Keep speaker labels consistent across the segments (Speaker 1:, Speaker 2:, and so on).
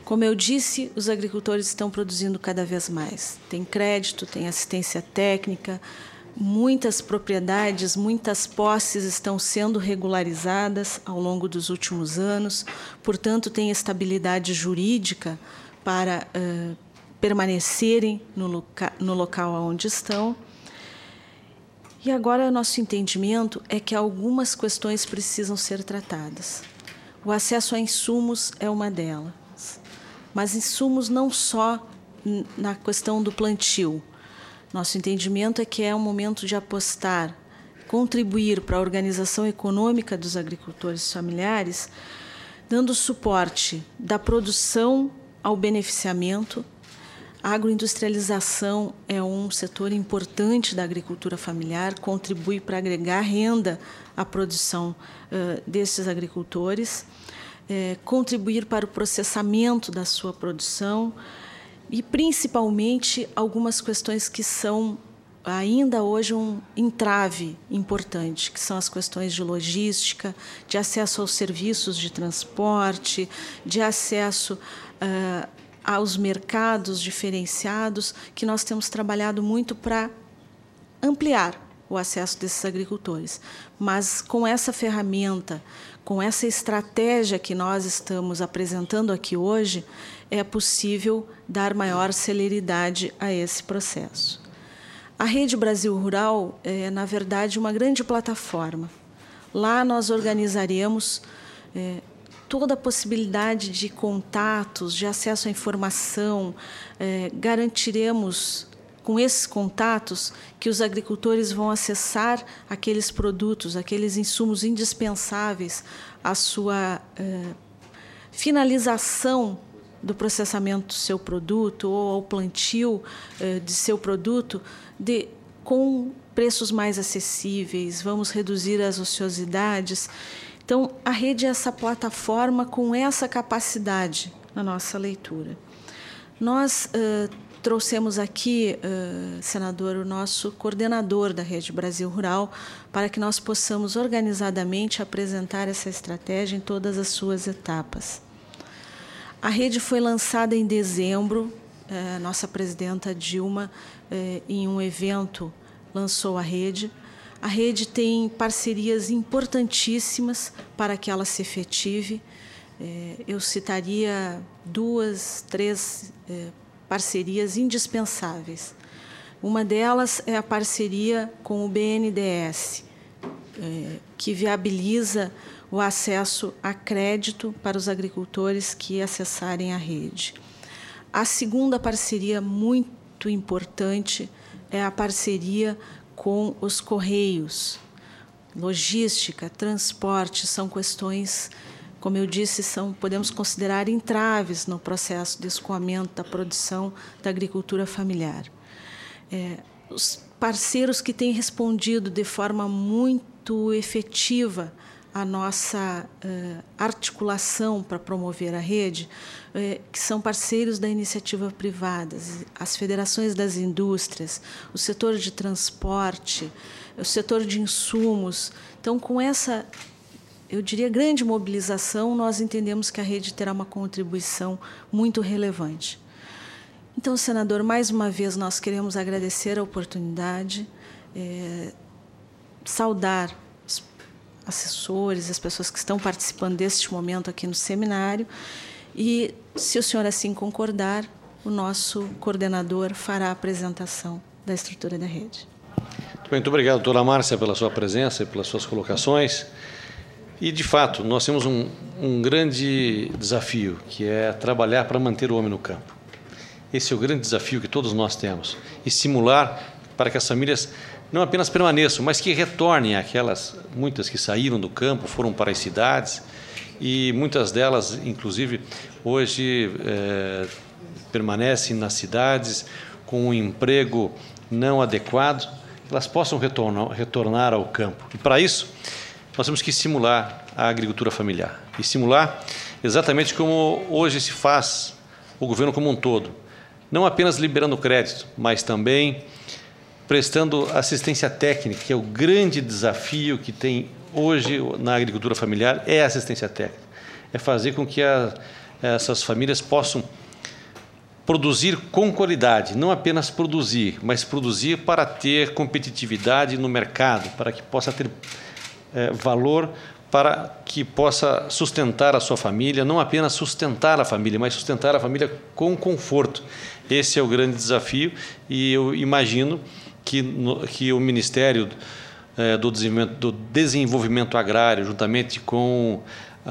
Speaker 1: Como eu disse, os agricultores estão produzindo cada vez mais. Tem crédito, tem assistência técnica, muitas propriedades, muitas posses estão sendo regularizadas ao longo dos últimos anos, portanto, tem estabilidade jurídica para permanecerem no local onde estão. E agora, nosso entendimento é que algumas questões precisam ser tratadas. O acesso a insumos é uma delas, mas insumos não só na questão do plantio. Nosso entendimento é que é um momento de apostar, contribuir para a organização econômica dos agricultores familiares, dando suporte da produção ao beneficiamento. A agroindustrialização é um setor importante da agricultura familiar, contribui para agregar renda à produção desses agricultores, contribuir para o processamento da sua produção e, principalmente, algumas questões que são ainda hoje um entrave importante, que são as questões de logística, de acesso aos serviços de transporte, de acesso aos mercados diferenciados, que nós temos trabalhado muito para ampliar o acesso desses agricultores. Mas com essa ferramenta, com essa estratégia que nós estamos apresentando aqui hoje, é possível dar maior celeridade a esse processo. A Rede Brasil Rural é, na verdade, uma grande plataforma. Lá nós organizaremos toda a possibilidade de contatos, de acesso à informação, garantiremos com esses contatos que os agricultores vão acessar aqueles produtos, aqueles insumos indispensáveis à sua finalização do processamento do seu produto ou ao plantio de seu produto com preços mais acessíveis, vamos reduzir as ociosidades. Então, a rede é essa plataforma com essa capacidade na nossa leitura. Nós trouxemos aqui, senador, o nosso coordenador da Rede Brasil Rural, para que nós possamos organizadamente apresentar essa estratégia em todas as suas etapas. A rede foi lançada em dezembro, nossa presidenta Dilma, em um evento, lançou a rede. A rede tem parcerias importantíssimas para que ela se efetive. Eu citaria 2, 3 parcerias indispensáveis. Uma delas é a parceria com o BNDES, que viabiliza o acesso a crédito para os agricultores que acessarem a rede. A segunda parceria muito importante é a parceria com os Correios. Logística, transporte são questões, como eu disse, podemos considerar entraves no processo de escoamento da produção da agricultura familiar. Os parceiros que têm respondido de forma muito efetiva a nossa articulação para promover a rede, que são parceiros da iniciativa privada, as federações das indústrias, o setor de transporte, o setor de insumos. Então, com essa, eu diria, grande mobilização, nós entendemos que a rede terá uma contribuição muito relevante. Então, senador, mais uma vez nós queremos agradecer a oportunidade, saudar os assessores, as pessoas que estão participando deste momento aqui no seminário, e, se o senhor assim concordar, o nosso coordenador fará a apresentação da estrutura da rede.
Speaker 2: Muito obrigado, doutora Márcia, pela sua presença e pelas suas colocações. E, de fato, nós temos um grande desafio, que é trabalhar para manter o homem no campo. Esse é o grande desafio que todos nós temos. Estimular para que as famílias não apenas permaneçam, mas que retornem aquelas, muitas que saíram do campo, foram para as cidades, e muitas delas, inclusive, hoje permanecem nas cidades com um emprego não adequado, elas possam retornar ao campo. E, para isso, nós temos que estimular a agricultura familiar. Estimular exatamente como hoje se faz o governo como um todo. Não apenas liberando crédito, mas também prestando assistência técnica, que é o grande desafio que tem hoje na agricultura familiar, é a assistência técnica. É fazer com que essas famílias possam produzir com qualidade, não apenas produzir, mas produzir para ter competitividade no mercado, para que possa ter valor, para que possa sustentar a sua família, não apenas sustentar a família, mas sustentar a família com conforto. Esse é o grande desafio e eu imagino que o Ministério do Desenvolvimento Agrário, juntamente com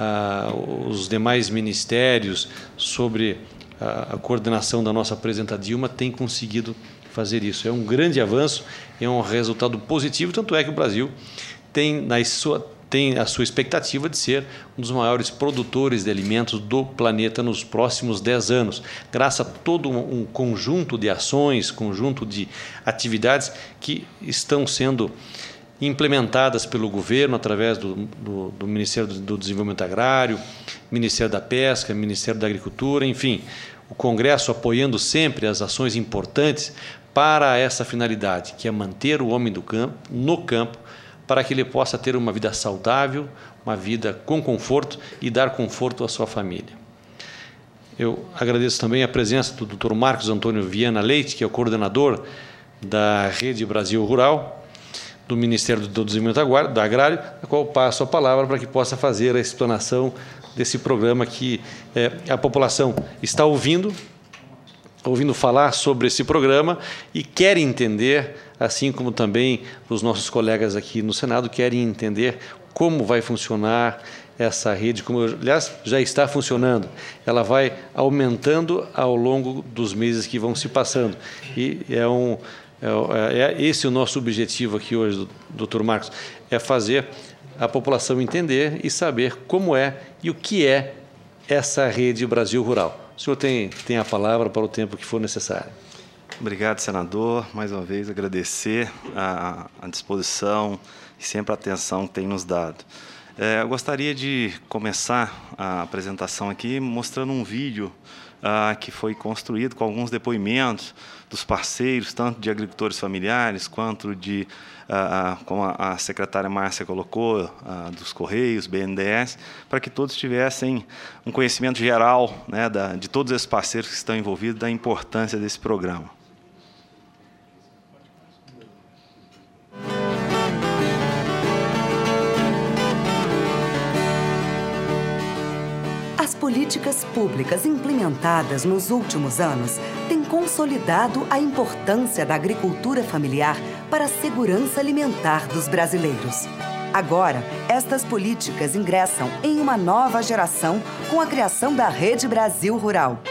Speaker 2: os demais ministérios sobre a coordenação da nossa presidenta Dilma, tem conseguido fazer isso. É um grande avanço, é um resultado positivo, tanto é que o Brasil tem a sua expectativa de ser um dos maiores produtores de alimentos do planeta nos próximos 10 anos, graças a todo um conjunto de ações, conjunto de atividades que estão sendo implementadas pelo governo através do Ministério do Desenvolvimento Agrário, Ministério da Pesca, Ministério da Agricultura, enfim, o Congresso apoiando sempre as ações importantes para essa finalidade, que é manter o homem no campo, para que ele possa ter uma vida saudável, uma vida com conforto e dar conforto à sua família. Eu agradeço também a presença do Dr. Marcos Antônio Viana Leite, que é o coordenador da Rede Brasil Rural, do Ministério do Desenvolvimento Agrário, a qual passo a palavra para que possa fazer a explanação desse programa que a população está ouvindo falar sobre esse programa e quer entender, assim como também os nossos colegas aqui no Senado querem entender como vai funcionar essa rede, como, aliás, já está funcionando. Ela vai aumentando ao longo dos meses que vão se passando. E esse o nosso objetivo aqui hoje, Dr. Marcos, é fazer a população entender e saber como é e o que é essa Rede Brasil Rural. O senhor tem a palavra para o tempo que for necessário.
Speaker 3: Obrigado, senador. Mais uma vez, agradecer a disposição e sempre a atenção que tem nos dado. Eu gostaria de começar a apresentação aqui mostrando um vídeo que foi construído com alguns depoimentos dos parceiros, tanto de agricultores familiares, quanto de, como a secretária Márcia colocou, dos Correios, BNDES, para que todos tivessem um conhecimento geral, né, de todos esses parceiros que estão envolvidos, da importância desse programa.
Speaker 4: As políticas públicas implementadas nos últimos anos têm consolidado a importância da agricultura familiar para a segurança alimentar dos brasileiros. Agora, estas políticas ingressam em uma nova geração com a criação da Rede Brasil Rural.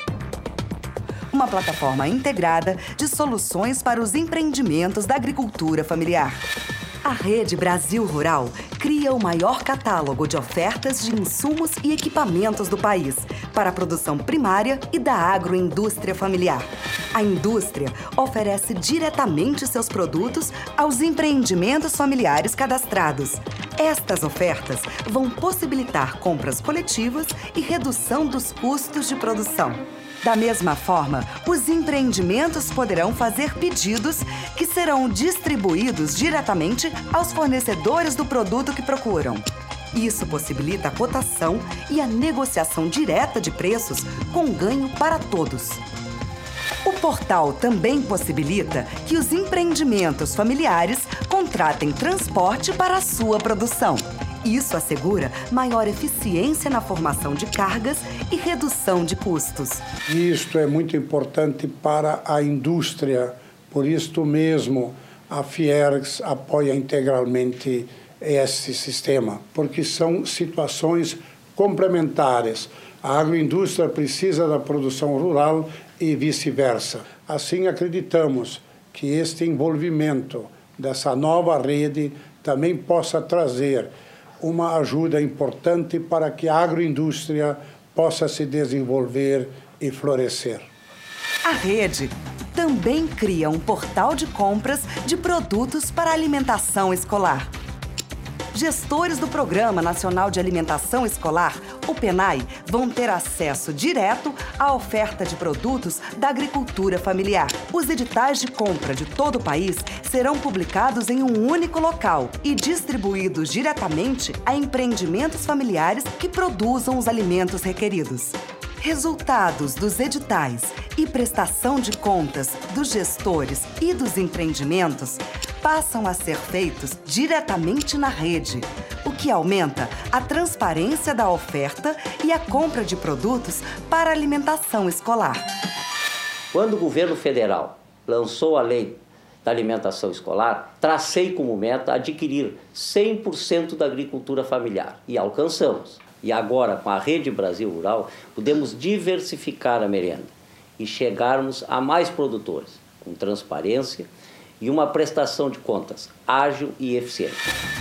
Speaker 4: Uma plataforma integrada de soluções para os empreendimentos da agricultura familiar. A Rede Brasil Rural cria o maior catálogo de ofertas de insumos e equipamentos do país para a produção primária e da agroindústria familiar. A indústria oferece diretamente seus produtos aos empreendimentos familiares cadastrados. Estas ofertas vão possibilitar compras coletivas e redução dos custos de produção. Da mesma forma, os empreendimentos poderão fazer pedidos que serão distribuídos diretamente aos fornecedores do produto que procuram. Isso possibilita a cotação e a negociação direta de preços com ganho para todos. O portal também possibilita que os empreendimentos familiares contratem transporte para a sua produção. Isso assegura maior eficiência na formação de cargas e redução de custos.
Speaker 5: Isto é muito importante para a indústria, por isto mesmo a Fiergs apoia integralmente esse sistema, porque são situações complementares. A agroindústria precisa da produção rural e vice-versa. Assim, acreditamos que este envolvimento dessa nova rede também possa trazer uma ajuda importante para que a agroindústria possa se desenvolver e florescer.
Speaker 4: A rede também cria um portal de compras de produtos para alimentação escolar. gestores do Programa Nacional de Alimentação Escolar, o PNAE, vão ter acesso direto à oferta de produtos da agricultura familiar. Os editais de compra de todo o país serão publicados em um único local e distribuídos diretamente a empreendimentos familiares que produzam os alimentos requeridos. Resultados dos editais e prestação de contas dos gestores e dos empreendimentos passam a ser feitos diretamente na rede, o que aumenta a transparência da oferta e a compra de produtos para alimentação escolar.
Speaker 6: Quando o governo federal lançou a lei da alimentação escolar, tracei como meta adquirir 100% da agricultura familiar e alcançamos. E agora, com a Rede Brasil Rural, podemos diversificar a merenda e chegarmos a mais produtores, com transparência e uma prestação de contas ágil e eficiente.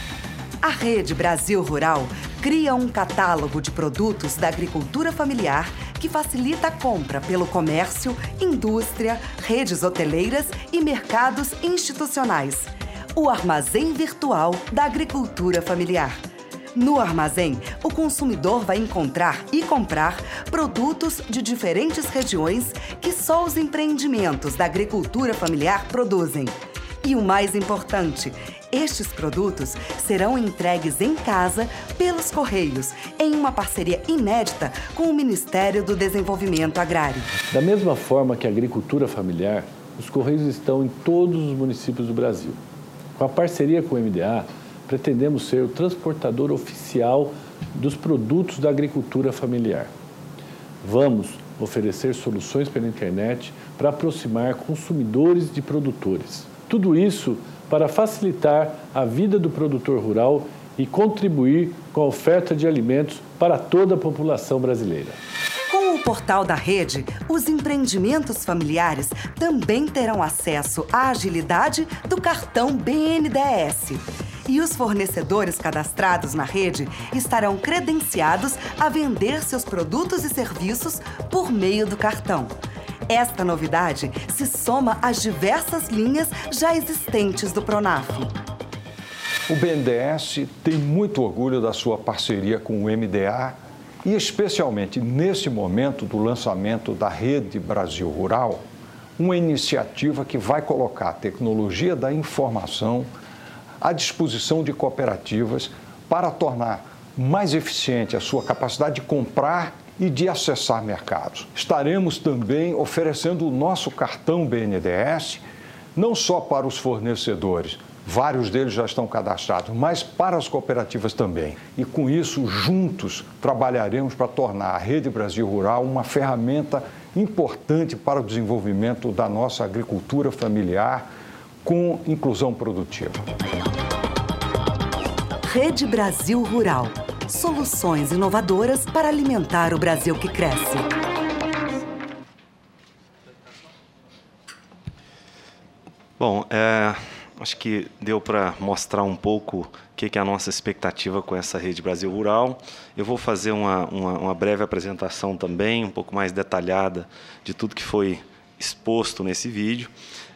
Speaker 4: A Rede Brasil Rural cria um catálogo de produtos da agricultura familiar que facilita a compra pelo comércio, indústria, redes hoteleiras e mercados institucionais. O Armazém Virtual da Agricultura Familiar. No armazém, o consumidor vai encontrar e comprar produtos de diferentes regiões que só os empreendimentos da agricultura familiar produzem. E o mais importante, estes produtos serão entregues em casa pelos Correios, em uma parceria inédita com o Ministério do Desenvolvimento Agrário.
Speaker 7: Da mesma forma que a agricultura familiar, os Correios estão em todos os municípios do Brasil. Com a parceria com o MDA, pretendemos ser o transportador oficial dos produtos da agricultura familiar. Vamos oferecer soluções pela internet para aproximar consumidores de produtores. Tudo isso para facilitar a vida do produtor rural e contribuir com a oferta de alimentos para toda a população brasileira.
Speaker 4: Com o portal da rede, os empreendimentos familiares também terão acesso à agilidade do cartão BNDES. E os fornecedores cadastrados na rede estarão credenciados a vender seus produtos e serviços por meio do cartão. Esta novidade se soma às diversas linhas já existentes do Pronaf.
Speaker 8: O BNDES tem muito orgulho da sua parceria com o MDA e, especialmente nesse momento do lançamento da Rede Brasil Rural, uma iniciativa que vai colocar a tecnologia da informação à disposição de cooperativas para tornar mais eficiente a sua capacidade de comprar e de acessar mercados. Estaremos também oferecendo o nosso cartão BNDES, não só para os fornecedores, vários deles já estão cadastrados, mas para as cooperativas também. E com isso, juntos, trabalharemos para tornar a Rede Brasil Rural uma ferramenta importante para o desenvolvimento da nossa agricultura familiar com inclusão produtiva.
Speaker 4: Rede Brasil Rural. Soluções inovadoras para alimentar o Brasil que cresce.
Speaker 3: Bom, acho que deu para mostrar um pouco o que é a nossa expectativa com essa Rede Brasil Rural. Eu vou fazer uma breve apresentação também, um pouco mais detalhada de tudo que foi exposto nesse vídeo.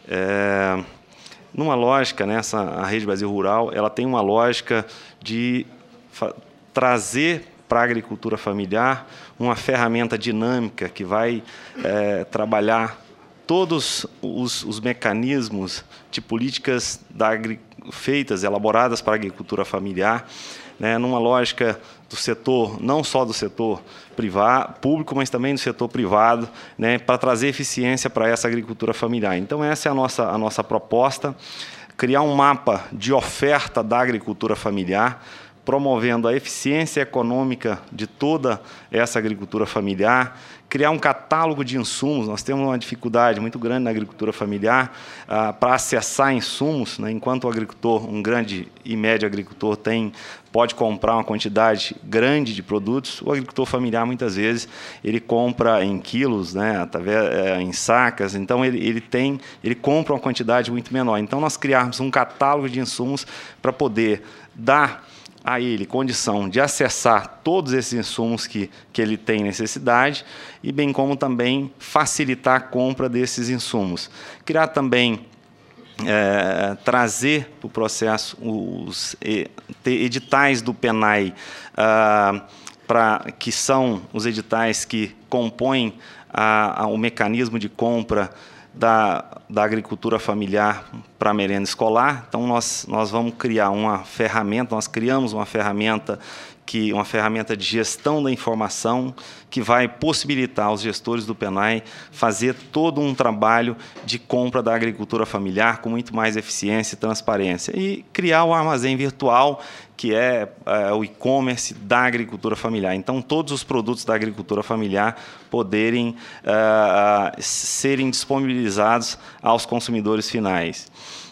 Speaker 3: Numa lógica, né, a Rede Brasil Rural, ela tem uma lógica de trazer para a agricultura familiar uma ferramenta dinâmica que vai trabalhar todos os mecanismos de políticas elaboradas para a agricultura familiar, né, numa lógica do setor, não só do setor público, mas também do setor privado, né, para trazer eficiência para essa agricultura familiar. Então, essa é a nossa proposta, criar um mapa de oferta da agricultura familiar, promovendo a eficiência econômica de toda essa agricultura familiar, criar um catálogo de insumos. Nós temos uma dificuldade muito grande na agricultura familiar para acessar insumos, né? Enquanto o agricultor, um grande e médio agricultor, pode comprar uma quantidade grande de produtos, o agricultor familiar, muitas vezes, ele compra em quilos, né? Em sacas, então ele compra uma quantidade muito menor. Então, nós criarmos um catálogo de insumos para poder dar a ele condição de acessar todos esses insumos que ele tem necessidade e bem como também facilitar a compra desses insumos. Criar também trazer para o processo os editais do PENAI, que são os editais que compõem o mecanismo de compra da agricultura familiar para a merenda escolar. Então, nós vamos criar uma ferramenta, nós criamos uma ferramenta de gestão da informação que vai possibilitar aos gestores do PENAI fazer todo um trabalho de compra da agricultura familiar com muito mais eficiência e transparência e criar o armazém virtual, que é o e-commerce da agricultura familiar. Então, todos os produtos da agricultura familiar poderem serem disponibilizados aos consumidores finais.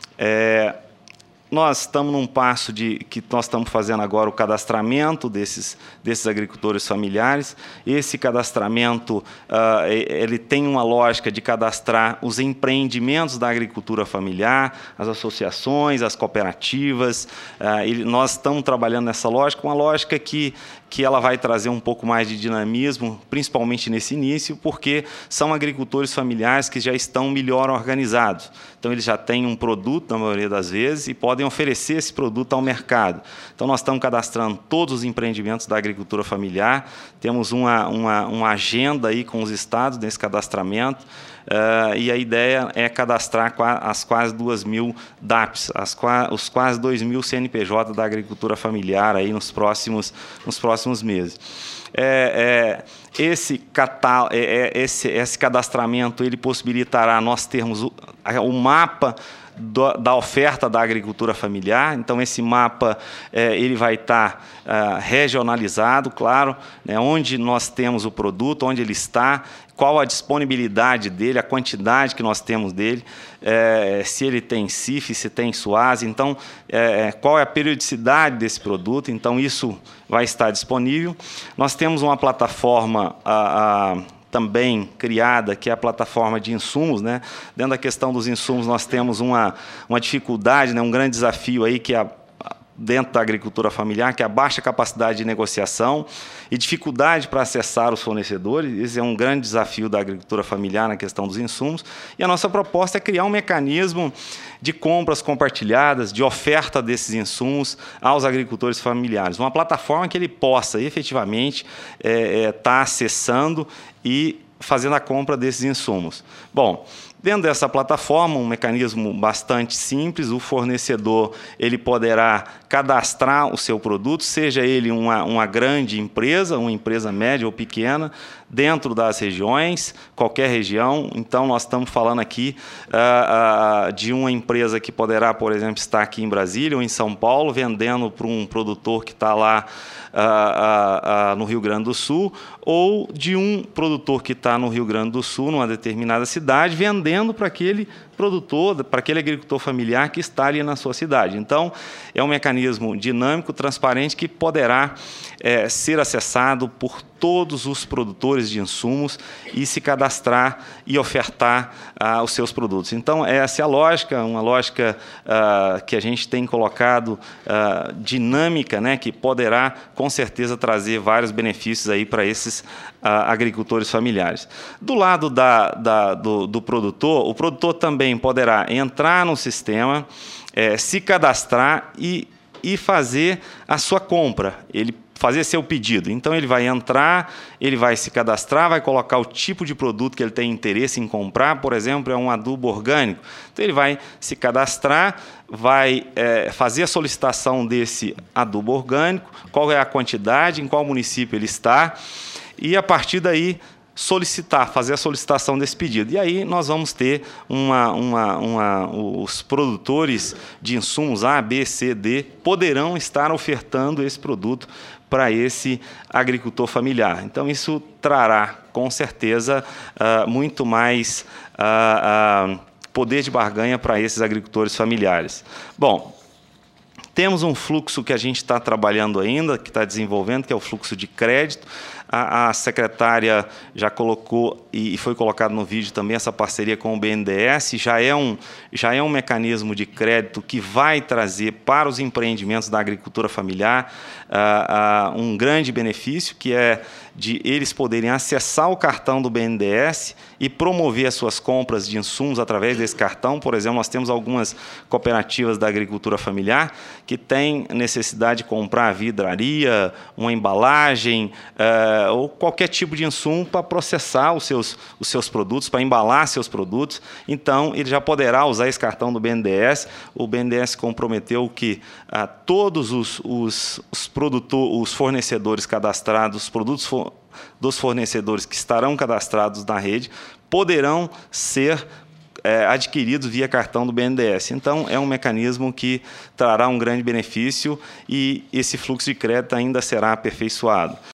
Speaker 3: Nós estamos num passo que nós estamos fazendo agora o cadastramento desses agricultores familiares. Esse cadastramento ele tem uma lógica de cadastrar os empreendimentos da agricultura familiar, as associações, as cooperativas. Nós estamos trabalhando nessa lógica, uma lógica que ela vai trazer um pouco mais de dinamismo, principalmente nesse início, porque são agricultores familiares que já estão melhor organizados. Então, eles já têm um produto, na maioria das vezes, e podem oferecer esse produto ao mercado. Então, nós estamos cadastrando todos os empreendimentos da agricultura familiar, temos uma agenda aí com os estados nesse cadastramento, e a ideia é cadastrar as quase 2.000 DAPs, os quase 2.000 CNPJ da agricultura familiar aí nos próximos meses. Esse cadastramento ele possibilitará nós termos o mapa da oferta da agricultura familiar. Então, esse mapa ele vai estar regionalizado, claro, né, onde nós temos o produto, onde ele está, qual a disponibilidade dele, a quantidade que nós temos dele, se ele tem CIF, se tem SUAS, então, qual é a periodicidade desse produto. Então, isso vai estar disponível. Nós temos uma plataforma também criada, que é a plataforma de insumos, né? Dentro da questão dos insumos, nós temos uma dificuldade, né? Um grande desafio aí, que é dentro da agricultura familiar, que é a baixa capacidade de negociação e dificuldade para acessar os fornecedores. Esse é um grande desafio da agricultura familiar na questão dos insumos. E a nossa proposta é criar um mecanismo de compras compartilhadas, de oferta desses insumos aos agricultores familiares. Uma plataforma que ele possa, efetivamente, estar acessando e fazendo a compra desses insumos. Bom, dentro dessa plataforma, um mecanismo bastante simples, o fornecedor ele poderá cadastrar o seu produto, seja ele uma grande empresa, uma empresa média ou pequena, dentro das regiões, qualquer região. Então, nós estamos falando aqui de uma empresa que poderá, por exemplo, estar aqui em Brasília ou em São Paulo, vendendo para um produtor que está lá no Rio Grande do Sul, ou de um produtor que está no Rio Grande do Sul, numa determinada cidade, vendendo para aquele produtor, para aquele agricultor familiar que está ali na sua cidade. Então, é um mecanismo dinâmico, transparente, que poderá ser acessado por todos os produtores de insumos e se cadastrar e ofertar os seus produtos. Então, essa é a lógica, uma lógica que a gente tem colocado dinâmica, né, que poderá, com certeza, trazer vários benefícios aí para esses agricultores familiares. Do lado do produtor, o produtor também poderá entrar no sistema, se cadastrar e fazer a sua compra, ele fazer seu pedido. Então, ele vai entrar, ele vai se cadastrar, vai colocar o tipo de produto que ele tem interesse em comprar, por exemplo, é um adubo orgânico. Então, ele vai se cadastrar, vai fazer a solicitação desse adubo orgânico, qual é a quantidade, em qual município ele está, e, a partir daí, fazer a solicitação desse pedido. E aí nós vamos ter os produtores de insumos A, B, C, D poderão estar ofertando esse produto para esse agricultor familiar. Então, isso trará, com certeza, muito mais poder de barganha para esses agricultores familiares. Bom, temos um fluxo que a gente está trabalhando ainda, que está desenvolvendo, que é o fluxo de crédito. A secretária já colocou, e foi colocado no vídeo também, essa parceria com o BNDES, já é um mecanismo de crédito que vai trazer para os empreendimentos da agricultura familiar um grande benefício, que é de eles poderem acessar o cartão do BNDES e promover as suas compras de insumos através desse cartão. Por exemplo, nós temos algumas cooperativas da agricultura familiar que têm necessidade de comprar vidraria, uma embalagem ou qualquer tipo de insumo para processar os seus produtos, para embalar seus produtos. Então, ele já poderá usar esse cartão do BNDES. O BNDES comprometeu que todos os fornecedores cadastrados, os produtos dos fornecedores que estarão cadastrados na rede, poderão ser adquiridos via cartão do BNDES. Então, é um mecanismo que trará um grande benefício e esse fluxo de crédito ainda será aperfeiçoado.